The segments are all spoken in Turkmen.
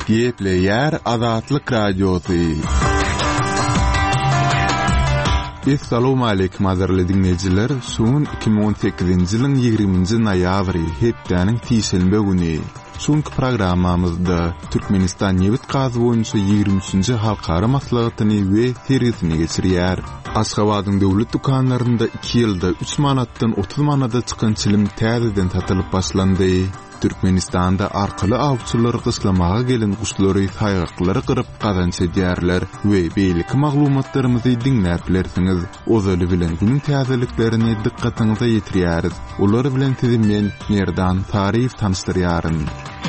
Gepleyer Azatlyk Radiosu. Assalamu alaykum azarly dinleyijiler. Şuň 2018-nji ýylyň 20-nji noýabry hepdeniň tiýşelme güni. Şuňky programmamyzda Türkmenistan Newit gazy boýunça 23-nji halkara maslahatyny we sergisini geçirýär. Aşgabatyň döwlet dukanlarynda 2 ýylda 3 manatdan 30 manada çykan çilim täzeden satylyp başlandy. Türkmenistanda arkaly awçylary gyslamaga gelen guşlary taýgaklary gyryp gazanç edýärler we beýlik maglumatlarymyzy dinläp bilersiňiz. Ozaly bilen günüň täzeliklerini dikkatiňize ýetirýäris. Ular bilen sizi men Nerdan Tarif tanıştyrýaryn.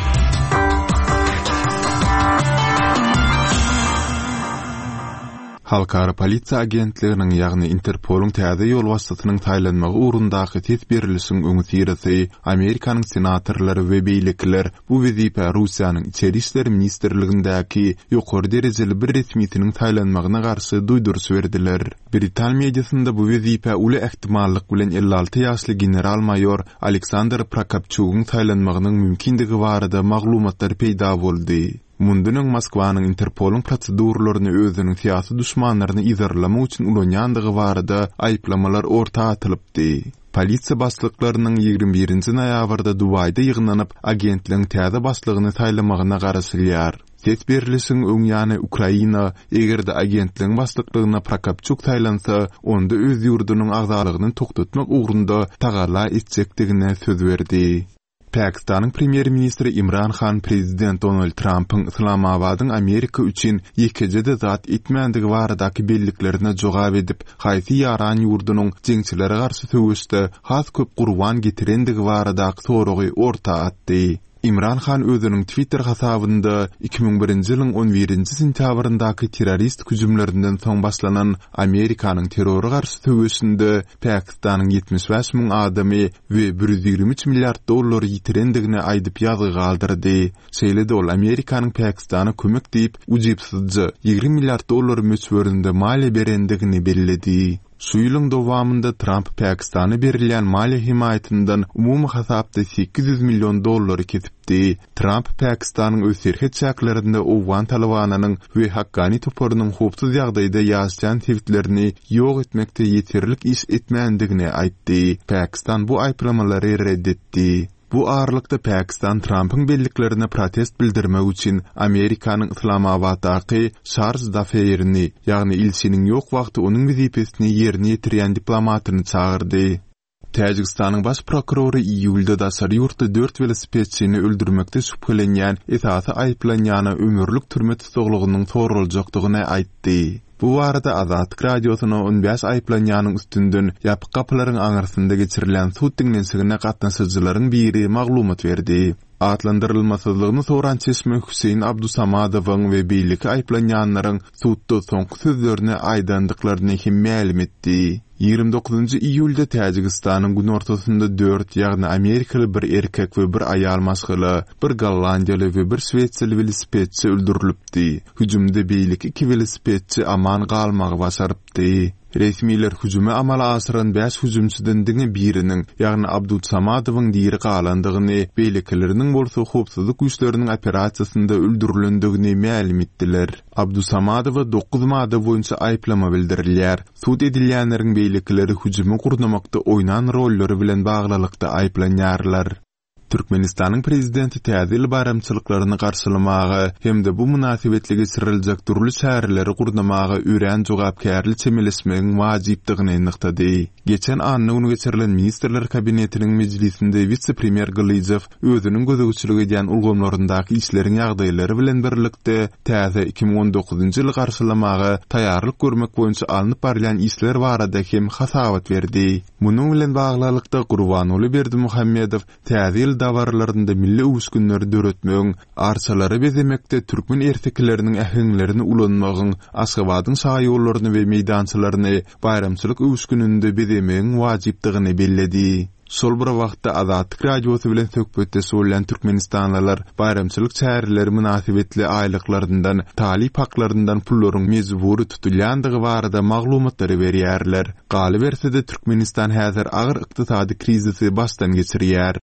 Halkara polisiýa agentliginiň ýagny Interpol'un täze ýol wasatynyň taýlanmagy urundaky tedbirlisiň öňsirisi Amerikanyň senatorlary we beýlikler bu wezipe Russiýanyň içeri işler ministrligindäki ýokary derejeli bir resmitiniň taýlanmagyna garşy duýdurus berdiler. Britan mediasynda bu wezipe uly ähtimallyk bilen 56 ýaşly general mayor Aleksandr Prokopchukyň taýlanmagynyň mümkindigi barada maglumatlar peýda boldy. Mundunyň Moskwanyň Interpol'un prosedurlaryny özüniň syýasy düşmanlaryny izarlamak üçin ulanýandygy barada aýplamalar ortaga atylypdy. Polisiýa başlyklarynyň 21-nji noýabrda Dubaýda ýygnanyp agentligiň täze başlygyny taýlamagyna garaşylýar. Ses berilişiň öňýany Ukraina egerde agentligiň başlyklygyna Prokopchuk taýlansa, onda öz ýurdunyň agzalygyny toktatmak ugrunda tagala etjekdigine söz berdi. Pakistanyň premier ministri Imran Khan prezident Donald Trump'ın Islamabadyň Amerika üçin ýekejede zat etmänligi baradaky belliklerine jogap edip, haýsy ýaran ýurdunyň jeňçilere garşy söwüşde has köp gurban getirendigi baradaky soragy ortaga atdy. Imran Khan özüniň Twitter hasabynda 2001-nji ýylyň 11-nji sentýabryndaky terrorist hüjümlerinden soň başlanan Amerikanyň terrora garşy söwüşinde Pakistanyň 75 000 adamy we 123 milliard dollar ýitirendigini aýdyp ýazy galdyrdy. Şeýle-de ol Amerikanyň Pakistana kömek diýip ujypsyzca 20 milliard dollar möçberinde maliýe berendigini bellädi. Şu ýylyň dowamında Trump Pakistana berilýän maliýe himayatynyň umumy hasapda 800 million dollar kesipdi. Trump Pakistanyň öz serhet çäklerinde Owgan Talabanynyň we Haqqani toparynyň howpsuz ýagdaýda ýaşaýan sewitlerini ýok etmekde ýeterlik iş etmändigini aýtdy. Pakistan bu aýplamalary reddetdi. Bu ağırlıkta Pakistan Trump'ın belliklerine protest bildirmek için Amerikanyň Islamabaddaky Charles Dafeýerini, ýagny ilçiniň ýok wagty onuň wezipesini ýerine ýetirýän diplomatyny çağırdy. Täjikistanyň baş prokurory iýulda daşary ýurtda 4 velosipedçini öldürmekde şüphelenýän esasy aýplanýany ömürlük türme tutuglygynyň soruljakdygyny aýtdy. Bu arada Azatlyk Radiosyna 15 aýplanýanyň üstünden ýapyk kapylaryň aňarsynda geçirilen suw dinlensigine gatnaşyjylaryň biri maglumat berdi. Atlandyrylmasyzlygyny soran Çeşme Hüseyin Abdusamadowyň we beýlik aýplanýanlaryň suwda soňky sözlerini aýdandyklaryny hem ma'lum etdi. 29-njy iýulda Täjikistanyň gün ortasynda 4 ýagny Amerikaly bir erkek we bir aýal maşgyly, bir Gollandiýaly we bir Swetseli velosipedçi öldürilipdi. Hüjümde beýlik 2 velosipedçi aman galmagy başarypdy. Resmiler hüjüme amala asyran 5 hüjümçiden biriniň, ýagny Abdusamadowyň diri galandygyny, beýlikleriniň bolsa howpsuzlyk güýçleriniň operasiýasynda öldürilendigini ma'lum etdiler. Abdusamadowa 9 mada boýunça aýplama bildirilýär. Sud edilýänleriň beýlikleri hüjüme gurnamakda oýnan rolleri bilen baglylykda aýplanýarlar. Türkmenistanyň prezidenti täze bayramçylyklaryny garşylamagy hemde bu münasibetli geçiriljek turly şäherleri gurnamagy öýrän jogapkärli çemilesmegin wajypdygyny ýygnykdy. Geçen anny geçirilen ministrler kabinetiniň mejlisinde vice-premier Glyzev özüniň gözegçiligi edýän ulgamlaryndaky işleriň ýagdaýlary bilen birlikde täze 2019-njy ýyly garşylamagy taýýarlyk görmek boýunça alnyp barylan işler barada hem hasabat berdi. Munyň bilen baglykda Gurbanoly Berdimuhammedow täze dawarlarynda milli uwuşgünleri döretmegiň, arsalary bezemekde türkmen ertekleriniň ähliňlerini ulanmagyň, Aşgabatyň şahy ýollaryny we meýdançylaryny bayramçylyk uwuşgününde bezemegiň wajypdygyny belledi. Sol bir wagtda Azatlyk Radiosy bilen söhbetde söýlen türkmenistanlylar bayramçylyk çäherleri münasibetli aýlyklaryndan, talip haklaryndan pullaryň mejburi tutulýandygy barada maglumatlary berýärler. Galy berse-de Türkmenistan häzir agyr ykdysady krizisi başdan geçirýär.